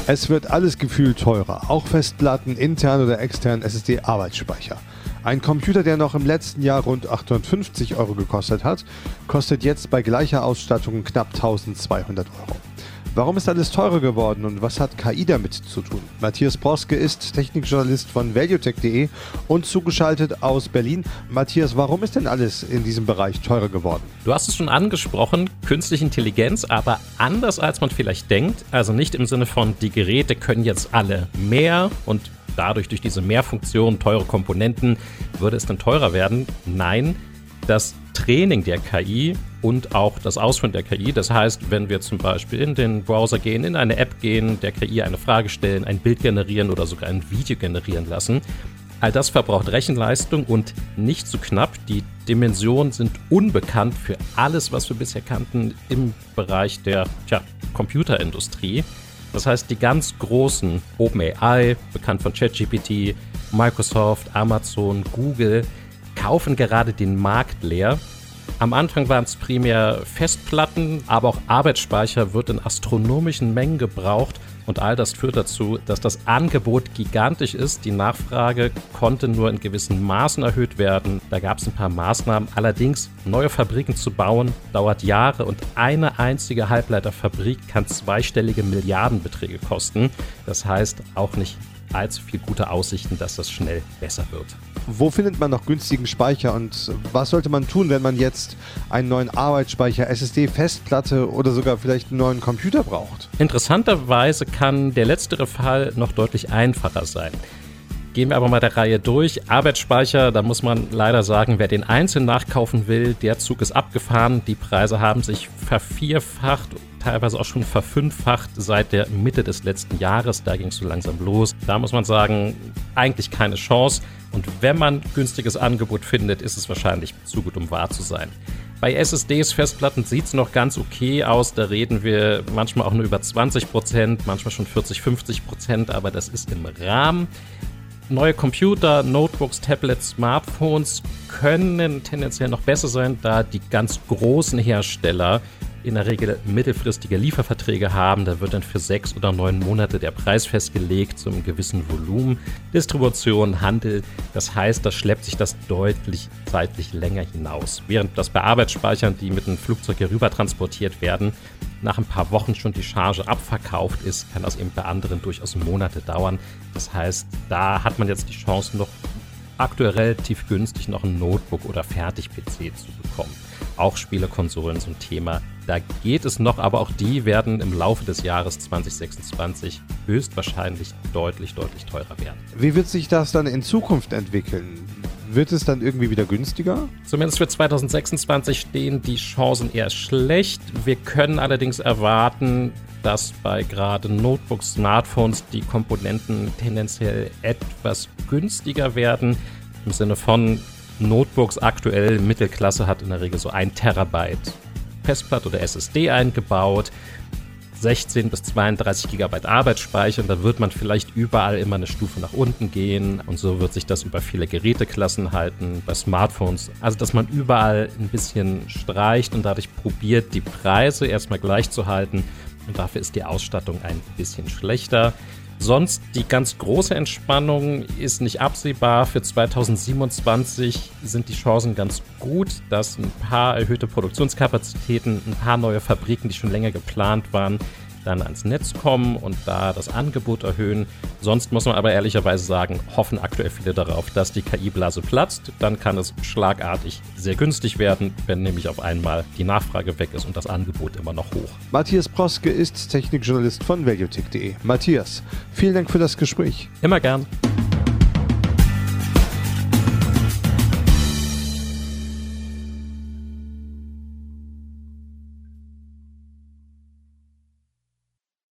Es wird alles gefühlt teurer, auch Festplatten, intern oder extern SSD-Arbeitsspeicher. Ein Computer, der noch im letzten Jahr rund 850 € gekostet hat, kostet jetzt bei gleicher Ausstattung knapp 1200 €. Warum ist alles teurer geworden und was hat KI damit zu tun? Matthias Proske ist Technikjournalist von valuetech.de und zugeschaltet aus Berlin. Matthias, warum ist denn alles in diesem Bereich teurer geworden? Du hast es schon angesprochen, künstliche Intelligenz, aber anders als man vielleicht denkt. Also nicht im Sinne von, die Geräte können jetzt alle mehr und dadurch durch diese Mehrfunktion, teure Komponenten, würde es dann teurer werden. Nein, das Training der KI und auch das Ausführen der KI, das heißt, wenn wir zum Beispiel in den Browser gehen, in eine App gehen, der KI eine Frage stellen, ein Bild generieren oder sogar ein Video generieren lassen, all das verbraucht Rechenleistung und nicht zu knapp. Die Dimensionen sind unbekannt für alles, was wir bisher kannten im Bereich der Computerindustrie. Das heißt, die ganz großen, OpenAI, bekannt von ChatGPT, Microsoft, Amazon, Google, kaufen gerade den Markt leer. Am Anfang waren es primär Festplatten, aber auch Arbeitsspeicher wird in astronomischen Mengen gebraucht und all das führt dazu, dass das Angebot gigantisch ist. Die Nachfrage konnte nur in gewissen Maßen erhöht werden. Da gab es ein paar Maßnahmen. Allerdings, neue Fabriken zu bauen, dauert Jahre und eine einzige Halbleiterfabrik kann zweistellige Milliardenbeträge kosten. Das heißt auch nicht allzu viel gute Aussichten, dass das schnell besser wird. Wo findet man noch günstigen Speicher und was sollte man tun, wenn man jetzt einen neuen Arbeitsspeicher, SSD, Festplatte oder sogar vielleicht einen neuen Computer braucht? Interessanterweise kann der letztere Fall noch deutlich einfacher sein. Gehen wir aber mal der Reihe durch. Arbeitsspeicher, da muss man leider sagen, wer den einzeln nachkaufen will, der Zug ist abgefahren. Die Preise haben sich vervierfacht, teilweise auch schon verfünffacht seit der Mitte des letzten Jahres. Da ging es so langsam los. Da muss man sagen, eigentlich keine Chance. Und wenn man günstiges Angebot findet, ist es wahrscheinlich zu gut, um wahr zu sein. Bei SSDs, Festplatten sieht es noch ganz okay aus. Da reden wir manchmal auch nur über 20%, manchmal schon 40-50%, aber das ist im Rahmen. Neue Computer, Notebooks, Tablets, Smartphones können tendenziell noch besser sein, da die ganz großen Hersteller in der Regel mittelfristige Lieferverträge haben. Da wird dann für 6 oder 9 Monate der Preis festgelegt zu einem gewissen Volumen. Distribution, Handel, das heißt, da schleppt sich das deutlich zeitlich länger hinaus. Während das bei Arbeitsspeichern, die mit einem Flugzeug hier rüber transportiert werden, nach ein paar Wochen schon die Charge abverkauft ist, kann das eben bei anderen durchaus Monate dauern. Das heißt, da hat man jetzt die Chance, noch aktuell relativ günstig noch ein Notebook oder Fertig-PC zu bekommen. Auch Spielekonsolen so ein Thema. Da geht es noch, aber auch die werden im Laufe des Jahres 2026 höchstwahrscheinlich deutlich teurer werden. Wie wird sich das dann in Zukunft entwickeln? Wird es dann irgendwie wieder günstiger? Zumindest für 2026 stehen die Chancen eher schlecht. Wir können allerdings erwarten, dass bei gerade Notebooks, Smartphones die Komponenten tendenziell etwas günstiger werden. Im Sinne von Notebooks aktuell, Mittelklasse hat in der Regel so 1 Terabyte Festplatte oder SSD eingebaut, 16 bis 32 GB Arbeitsspeicher, und da wird man vielleicht überall immer eine Stufe nach unten gehen und so wird sich das über viele Geräteklassen halten, bei Smartphones, also dass man überall ein bisschen streicht und dadurch probiert, die Preise erstmal gleich zu halten und dafür ist die Ausstattung ein bisschen schlechter. Sonst die ganz große Entspannung ist nicht absehbar. Für 2027 sind die Chancen ganz gut, dass ein paar erhöhte Produktionskapazitäten, ein paar neue Fabriken, die schon länger geplant waren, dann ans Netz kommen und da das Angebot erhöhen. Sonst muss man aber ehrlicherweise sagen, hoffen aktuell viele darauf, dass die KI-Blase platzt. Dann kann es schlagartig sehr günstig werden, wenn nämlich auf einmal die Nachfrage weg ist und das Angebot immer noch hoch. Matthias Proske ist Technikjournalist von valuetech.de. Matthias, vielen Dank für das Gespräch. Immer gern.